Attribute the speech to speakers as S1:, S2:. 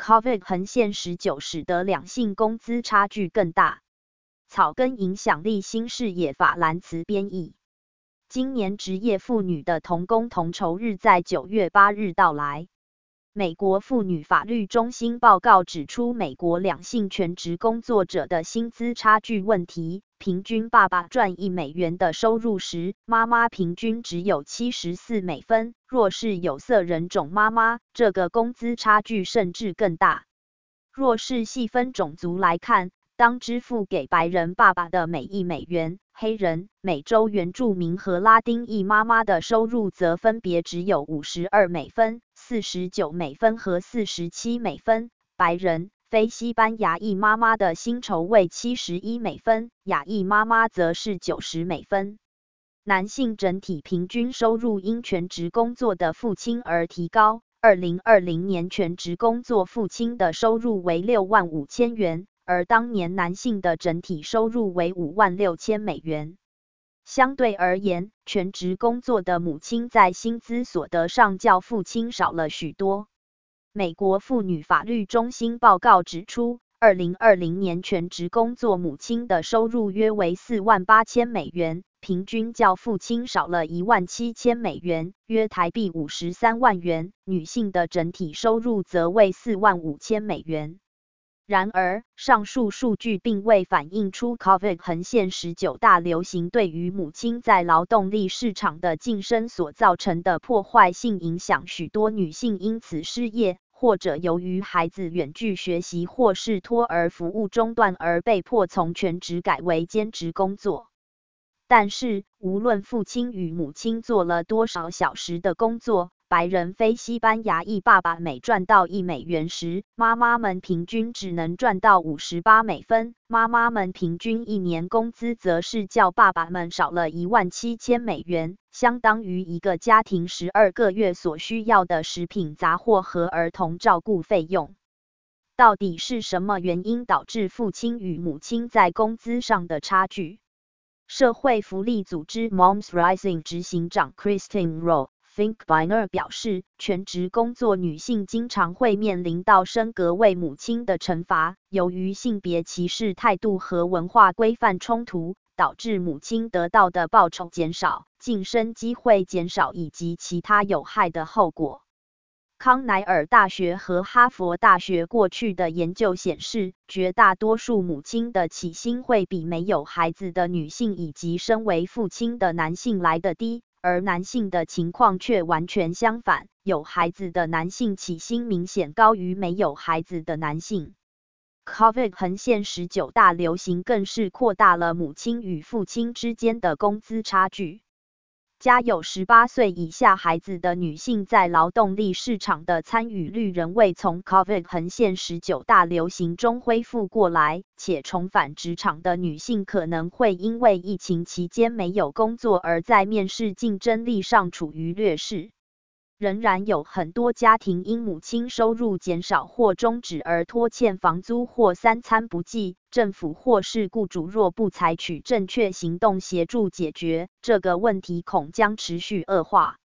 S1: COVID 横线19使得两性工资差距更大。草根影响力新视野法兰茨编译。今年职业妇女的同工同酬日在9月8日到来。美国妇女法律中心报告指出，美国两性全职工作者的薪资差距问题，平均爸爸赚$1的收入时，妈妈平均只有74美分，若是有色人种妈妈，这个工资差距甚至更大。若是细分种族来看，当支付给白人爸爸的每$1，黑人、美洲原住民和拉丁裔妈妈的收入则分别只有52美分、49美分和47美分。白人、非西班牙裔妈妈的薪酬为71美分，亚裔妈妈则是90美分。男性整体平均收入因全职工作的父亲而提高。2020年全职工作父亲的收入为$65,000元。而当年男性的整体收入为$56,000。相对而言，全职工作的母亲在薪资所得上较父亲少了许多。美国妇女法律中心报告指出，2020年全职工作母亲的收入约为$48,000，平均较父亲少了$17,000，约台币53万元。女性的整体收入则为$45,000。然而，上述数据并未反映出 COVID 横线19大流行对于母亲在劳动力市场的晋升所造成的破坏性影响。许多女性因此失业，或者由于孩子远距学习或是托儿服务中断而被迫从全职改为兼职工作。但是，无论父亲与母亲做了多少小时的工作，白人非西班牙裔爸爸每赚到$1时，妈妈们平均只能赚到58美分。妈妈们平均一年工资则是较爸爸们少了$17,000，相当于一个家庭12个月所需要的食品、杂货和儿童照顾费用。到底是什么原因导致父亲与母亲在工资上的差距？社会福利组织 Moms Rising 执行长 Christine Rowe。Finkbeiner 表示，全职工作女性经常会面临到升格为母亲的惩罚，由于性别歧视态度和文化规范冲突，导致母亲得到的报酬减少、晋升机会减少以及其他有害的后果。康奈尔大学和哈佛大学过去的研究显示，绝大多数母亲的起薪会比没有孩子的女性以及身为父亲的男性来得低。而男性的情况却完全相反，有孩子的男性起薪明显高于没有孩子的男性。COVID 横线19大流行更是扩大了母亲与父亲之间的工资差距。家有18岁以下孩子的女性在劳动力市场的参与率仍未从 COVID 横线19大流行中恢复过来，且重返职场的女性可能会因为疫情期间没有工作而在面试竞争力上处于劣势。仍然有很多家庭因母亲收入减少或终止而拖欠房租或3餐不继，政府或是雇主若不采取正确行动协助解决这个问题，恐将持续恶化。